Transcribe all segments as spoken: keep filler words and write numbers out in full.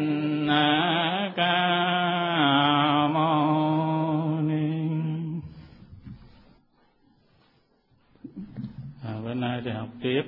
Thích Ca Mâu Ni. À, bữa nay thì học tiếp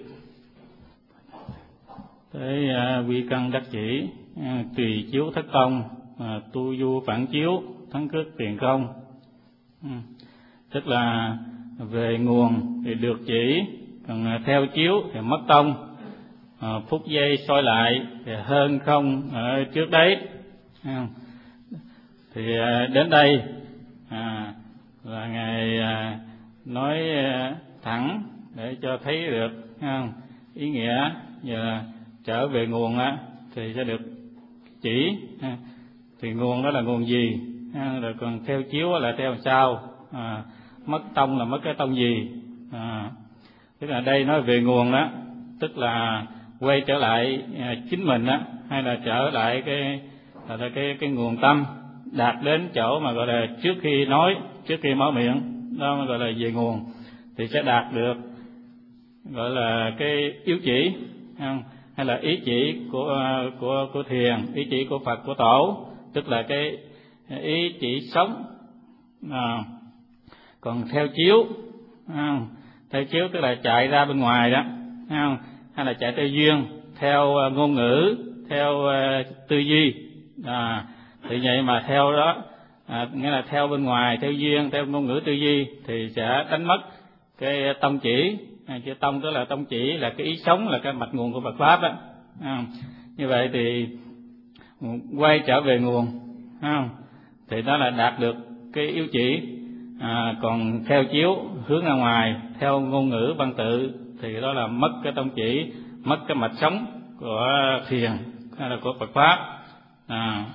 tới uh, quy căn đắc chỉ, uh, tùy chiếu thất công, uh, tu du phản chiếu, thắng cước tiền công. Uh, tức là về nguồn thì được chỉ, còn uh, theo chiếu thì mất tông. Uh, phút giây soi lại thì hơn không ở trước đấy. Uh, thì uh, đến đây à, là ngài uh, nói uh, thẳng để cho thấy được không? Ý nghĩa giờ trở về nguồn á thì sẽ được chỉ, thì nguồn đó là nguồn gì, rồi còn theo chiếu là theo sao, à, mất tông là mất cái tông gì. À, tức là đây nói về nguồn đó, tức là quay trở lại à, chính mình á, hay là trở lại cái là cái cái nguồn tâm, đạt đến chỗ mà gọi là trước khi nói, trước khi mở miệng đó mà gọi là về nguồn, thì sẽ đạt được gọi là cái yếu chỉ, không? Hay là ý chỉ của của của thiền, ý chỉ của Phật, của Tổ, tức là cái ý chỉ sống. À, còn theo chiếu, không? Theo chiếu tức là chạy ra bên ngoài đó, không? Hay là chạy theo duyên, theo ngôn ngữ, theo uh, tư duy. À, thì vậy mà theo đó, à, nghĩa là theo bên ngoài, theo duyên, theo ngôn ngữ tư duy thì sẽ đánh mất cái tông chỉ. À, chữ tông tức là tông chỉ, là cái ý sống, là cái mạch nguồn của Phật pháp đó. À, như vậy thì quay trở về nguồn, không? Thì đó là đạt được cái yếu chỉ. À, còn theo chiếu hướng ra ngoài, theo ngôn ngữ văn tự thì đó là mất cái tông chỉ, mất cái mạch sống của thiền hay là của Phật pháp. À,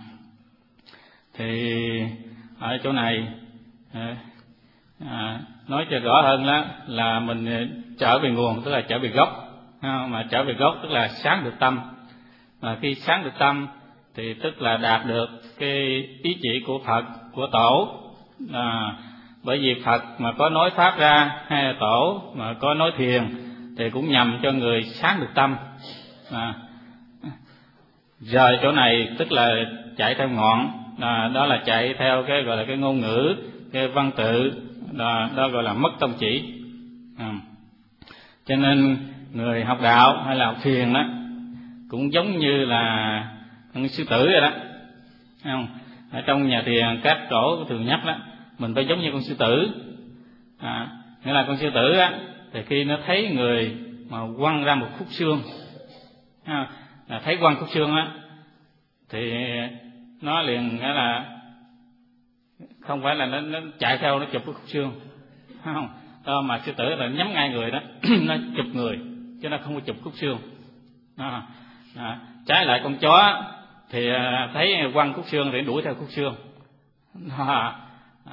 thì ở chỗ này à, à, nói cho rõ hơn đó là mình trở về nguồn, tức là trở về gốc. Mà trở về gốc tức là sáng được tâm. Mà khi sáng được tâm thì tức là đạt được cái ý chỉ của Phật, của Tổ. À, bởi vì Phật mà có nói pháp ra, hay là Tổ mà có nói thiền thì cũng nhằm cho người sáng được tâm. À, rời chỗ này tức là chạy theo ngọn, à, đó là chạy theo cái gọi là cái ngôn ngữ, cái văn tự, đó, đó gọi là mất tông chỉ. À, cho nên người học đạo hay là học thiền đó cũng giống như là con sư tử rồi đó, không? Ở trong nhà thiền các chỗ thường nhắc đó, mình phải giống như con sư tử. À, nghĩa là con sư tử á, thì khi nó thấy người mà quăng ra một khúc xương, à, là thấy quăng khúc xương á, thì nó liền nghĩa là không phải là nó, nó chạy theo nó chụp cái khúc xương, không? Đó, mà sư tử là nhắm ngay người đó, nó chụp người chứ nó không có chụp khúc xương. À, à, trái lại con chó thì à, thấy quăng khúc xương thì đuổi theo khúc xương. À, à,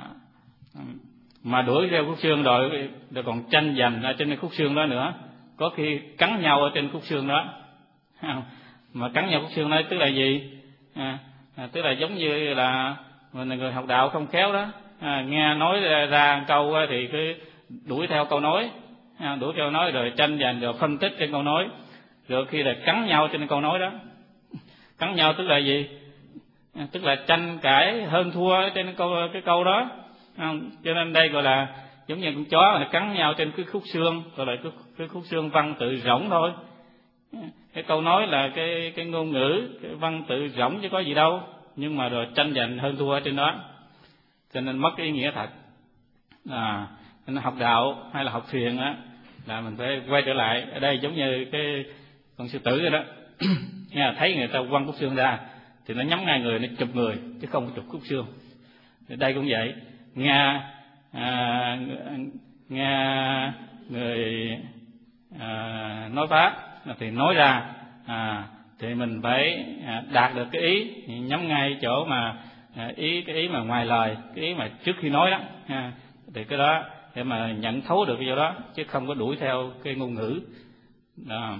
mà đuổi theo khúc xương rồi, rồi còn tranh giành ở trên cái khúc xương đó nữa, có khi cắn nhau ở trên khúc xương đó. À, mà cắn nhau khúc xương đó tức là gì? À, à, tức là giống như là mình là người học đạo không khéo đó, à, nghe nói ra, ra câu thì cứ đuổi theo câu nói, à, đuổi theo nói rồi tranh giành rồi phân tích trên câu nói, rồi khi là cắn nhau trên câu nói đó. Cắn nhau tức là gì? À, tức là tranh cãi hơn thua trên câu cái câu đó. À, cho nên đây gọi là giống như con chó là cắn nhau trên cái khúc xương, gọi là cái, cái khúc xương văn tự rỗng thôi. Cái câu nói là cái cái ngôn ngữ, cái văn tự rỗng chứ có gì đâu, nhưng mà rồi tranh giành hơn thua ở trên đó, cho nên mất cái ý nghĩa thật. À, nên học đạo hay là học thiền á là mình phải quay trở lại. Ở đây giống như cái con sư tử vậy đó, nghe là thấy người ta quăng khúc xương ra thì nó nhắm ngay người, nó chụp người chứ không chụp khúc xương. Thì đây cũng vậy, nghe à, nghe người à, nói pháp thì nói ra, à, thì mình phải đạt được cái ý, nhắm ngay chỗ mà ý cái ý mà ngoài lời, cái ý mà trước khi nói đó, ha, thì cái đó để mà nhận thấu được cái chỗ đó, chứ không có đuổi theo cái ngôn ngữ đó.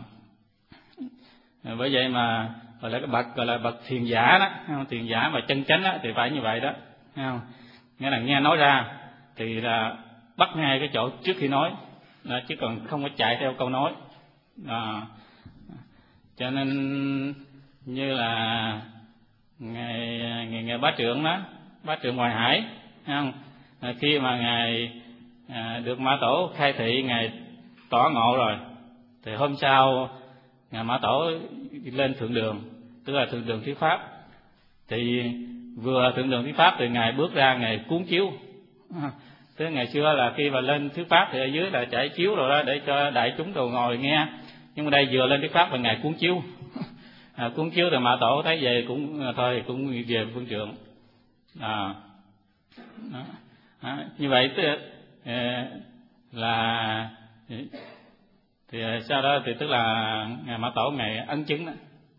Bởi vậy mà gọi là cái bậc gọi là bậc thiền giả đó, thiền giả mà chân chánh đó, thì phải như vậy đó, không? Nghĩa là nghe nói ra thì là bắt ngay cái chỗ trước khi nói đó, chứ còn không có chạy theo câu nói đó. Cho nên như là ngài Bá Trượng đó, Bá Trượng Hoài Hải, thấy không? À, khi mà ngài à, được Mã Tổ khai thị, ngài tỏ ngộ rồi, thì hôm sau ngài Mã Tổ lên thượng đường, tức là thượng đường thuyết pháp. Thì vừa thượng đường thuyết pháp thì ngài bước ra, ngài cuốn chiếu. Tức ngày xưa là khi mà lên thuyết pháp thì ở dưới là trải chiếu rồi đó để cho đại chúng đồ ngồi nghe, nhưng mà đây vừa lên thuyết pháp và ngài cuốn chiếu. À, cuốn chiếu thì Mã Tổ thấy về cũng thôi cũng về phương trượng. À, đó. À, như vậy tức là thì sau đó thì tức là ngài Mã Tổ ngài ấn chứng đó.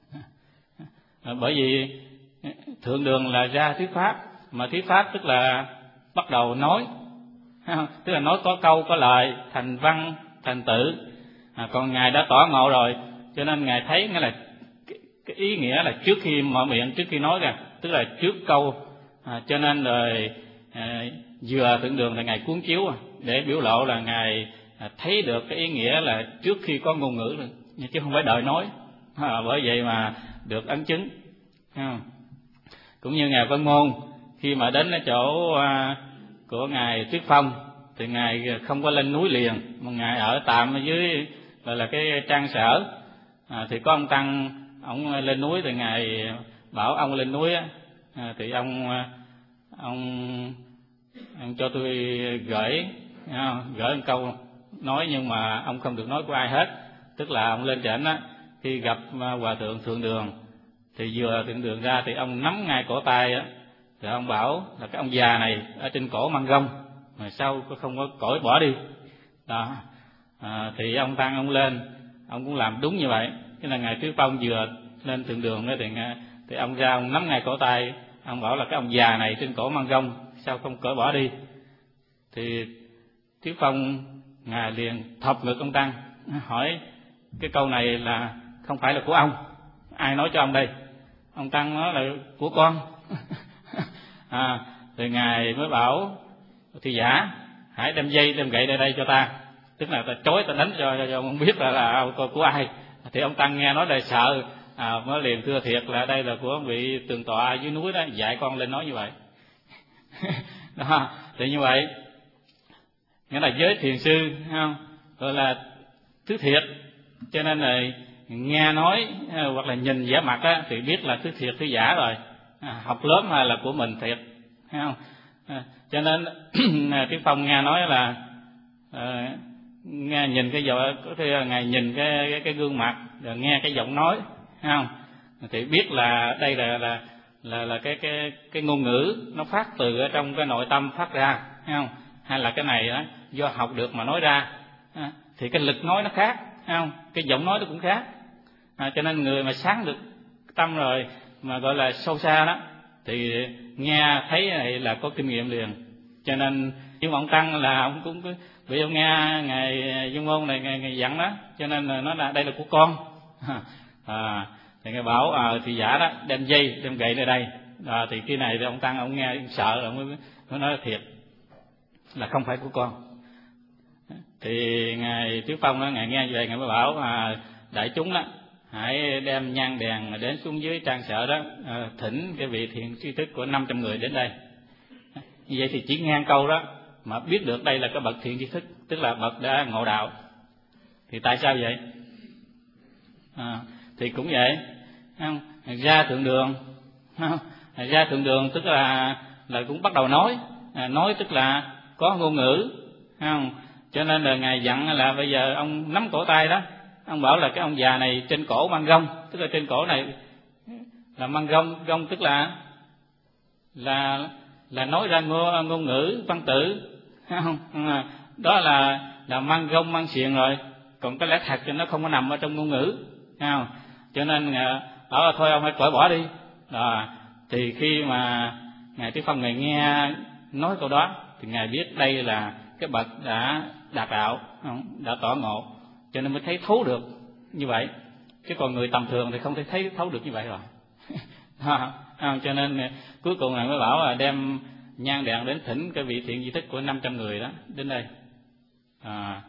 À, bởi vì thượng đường là ra thuyết pháp, mà thuyết pháp tức là bắt đầu nói, tức là nói có câu có lời, thành văn thành tự. À, còn ngài đã tỏ ngộ rồi, cho nên ngài thấy nghĩa là cái, cái ý nghĩa là trước khi mở miệng, trước khi nói ra, tức là trước câu. À, cho nên rồi à, vừa thượng đường là ngài cuốn chiếu để biểu lộ là ngài à, thấy được cái ý nghĩa là trước khi có ngôn ngữ rồi, chứ không phải đợi nói. À, bởi vậy mà được ấn chứng. À, cũng như ngài Văn Môn khi mà đến cái chỗ à, của ngài Tuyết Phong thì ngài không có lên núi liền, mà ngài ở tạm ở dưới gọi là cái trang sở. À, thì có ông tăng ông lên núi thì ngài bảo ông lên núi á, à, thì ông ông ông cho tôi gửi à, gửi một câu nói, nhưng mà ông không được nói của ai hết. Tức là ông lên trển á, khi gặp hòa thượng thượng đường thì vừa thượng đường ra thì ông nắm ngay cổ tay á, thì ông bảo là cái ông già này ở trên cổ mang gông mà sao không có cởi bỏ đi đó. À, thì ông tăng ông lên, ông cũng làm đúng như vậy. Thế là ngài Tuyết Phong vừa lên thượng đường thì thì ông ra ông nắm ngay cổ tay, ông bảo là cái ông già này trên cổ mang gông sao không cởi bỏ đi. Thì Tuyết Phong ngài liền thọc ngực ông tăng, hỏi cái câu này là không phải là của ông, ai nói cho ông đây? Ông tăng nói là của con. À, thì ngài mới bảo thì giả hãy đem dây đem gậy đây đây cho ta, tức là ta chối ta đánh cho, cho, cho ông biết là là của, của ai. Thì ông tăng nghe nói đây sợ, à, mới liền thưa thiệt là đây là của vị tường tọa dưới núi đó, dạy con lên nói như vậy. Đó, thì như vậy nghĩa là giới thiền sư không gọi là thứ thiệt, cho nên là nghe nói hoặc là nhìn vẻ mặt á, thì biết là thứ thiệt thứ giả rồi. À, học lớp hay là của mình thiệt, thấy không? À, cho nên Tuyết Phong nghe nói là à, nghe nhìn cái giọng, có thể là ngài nhìn cái, cái cái gương mặt rồi nghe cái giọng nói, thấy không? Thì biết là đây là là là là cái cái cái ngôn ngữ nó phát từ ở trong cái nội tâm phát ra, thấy không? Hay là cái này đó do học được mà nói ra, à, thì cái lực nói nó khác, thấy không? Cái giọng nói nó cũng khác. À, cho nên người mà sáng được tâm rồi mà gọi là sâu xa đó thì nghe thấy này là có kinh nghiệm liền. Cho nên nhưng mà ông tăng là ông cũng bị ông nghe ngài Dung Môn này ngài, ngài dặn đó, cho nên là nói là đây là của con. À, thì ngài bảo à, thì giả đó đem dây đem gậy lên đây. À, thì khi này thì ông tăng ông nghe ông sợ, ông mới, mới nói thiệt là không phải của con. Thì ngài Tuyết Phong đó ngài nghe như vậy ngài mới bảo à, đại chúng đó hãy đem nhang đèn đến xuống dưới trang sở đó, à, thỉnh cái vị thiện tri thức của năm trăm người đến đây. Như vậy thì chỉ nghe câu đó mà biết được đây là cái bậc thiện tri thức, tức là bậc đã ngộ đạo. Thì tại sao vậy? À, thì cũng vậy, không? Ra thượng đường, không? Ra thượng đường tức là là cũng bắt đầu nói, à, nói tức là có ngôn ngữ, không? Cho nên là ngài dặn là bây giờ ông nắm cổ tay đó, ông bảo là cái ông già này trên cổ mang gông, tức là trên cổ này là mang gông, gông tức là là là nói ra ngôn, ngôn ngữ văn tự, không? Đó là là mang gông mang xiềng rồi, còn cái lẽ thật thì nó không có nằm ở trong ngôn ngữ, không? Cho nên bảo thôi ông hãy cởi bỏ đi. Đó, thì khi mà ngài Tuyết Phong ngài nghe nói câu đó thì ngài biết đây là cái bậc đã đạt đạo, không? Đã tỏ ngộ, cho nên mới thấy thấu được như vậy. Chứ còn người tầm thường thì không thể thấy thấu được như vậy rồi. À, cho nên cuối cùng ngài mới bảo là đem nhang đèn đến thỉnh cái vị thiện tri thức của năm trăm người đó đến đây. À,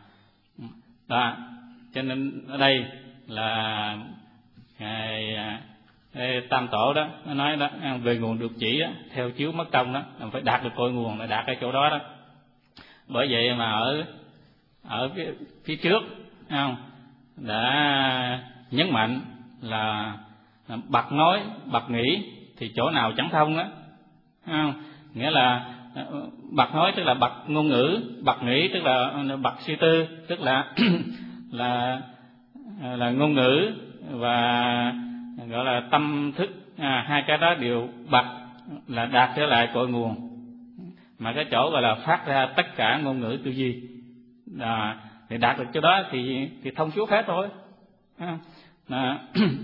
đó, cho nên ở đây là ngài Tam Tổ đó nó nói đó, về nguồn được chỉ đó, theo chiếu mất công đó, phải đạt được cội nguồn là đạt ở chỗ đó đó. Bởi vậy mà ở ở phía, phía trước không đã nhấn mạnh là bậc nói bậc nghĩ thì chỗ nào chẳng thông đó, không? Nghĩa là bậc nói tức là bậc ngôn ngữ, bậc nghĩ tức là bậc suy tư, tức là là là ngôn ngữ và gọi là tâm thức, à, hai cái đó đều bậc là đạt trở lại cội nguồn, mà cái chỗ gọi là phát ra tất cả ngôn ngữ tư duy, à, thì đạt được chỗ đó thì thì thông suốt hết rồi, à, à,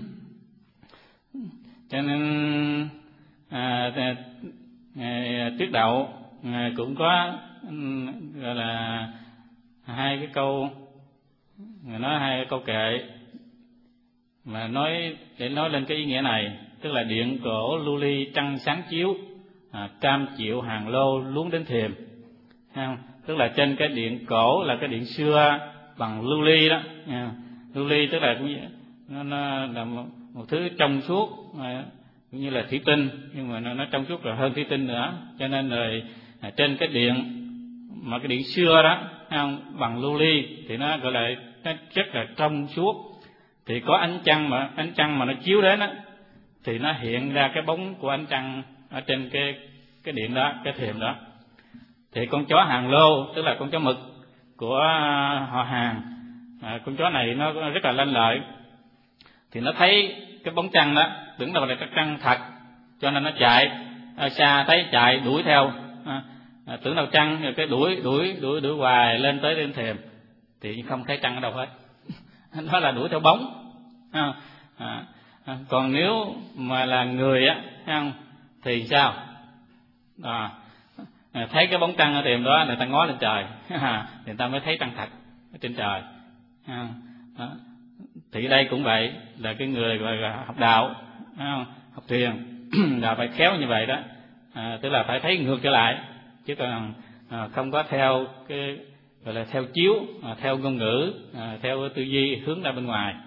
cho nên à, à, Tiết Đạo à, cũng có gọi là hai cái câu, nói hai cái câu kệ mà nói để nói lên cái ý nghĩa này, tức là điện cổ lưu ly trăng sáng chiếu, à, cam chịu hàng lô luống đến thềm, không? Tức là trên cái điện cổ là cái điện xưa bằng lưu ly đó, à, lưu ly tức là cũng nó, nó là một, một thứ trong suốt, à, cũng như là thủy tinh, nhưng mà nó, nó trong suốt là hơn thủy tinh nữa, cho nên rồi à, trên cái điện mà cái điện xưa đó không, bằng lưu ly thì nó gọi là nó rất là trong suốt, thì có ánh trăng mà ánh trăng mà nó chiếu đến á thì nó hiện ra cái bóng của ánh trăng ở trên cái cái điện đó, cái thềm đó. Thì con chó hàng lô tức là con chó mực của họ Hàng, à, con chó này nó rất là lanh lợi, thì nó thấy cái bóng trăng đó tưởng đâu là cái trăng thật, cho nên nó chạy à, xa thấy chạy đuổi theo, à, à, tưởng đâu trăng, rồi cái đuổi đuổi đuổi đuổi hoài lên tới đến thềm thì không thấy trăng ở đâu hết. Nó là đuổi theo bóng, à, à, à, còn nếu mà là người á không thì sao, à, thấy cái bóng trăng ở thềm đó người ta ngó lên trời thì người ta mới thấy trăng thật ở trên trời, à, à, thì đây cũng vậy, là cái người gọi là học đạo, à, học thiền là phải khéo như vậy đó, à, tức là phải thấy ngược trở lại, chứ còn à, không có theo cái gọi là theo chiếu, à, theo ngôn ngữ, à, theo tư duy hướng ra bên ngoài.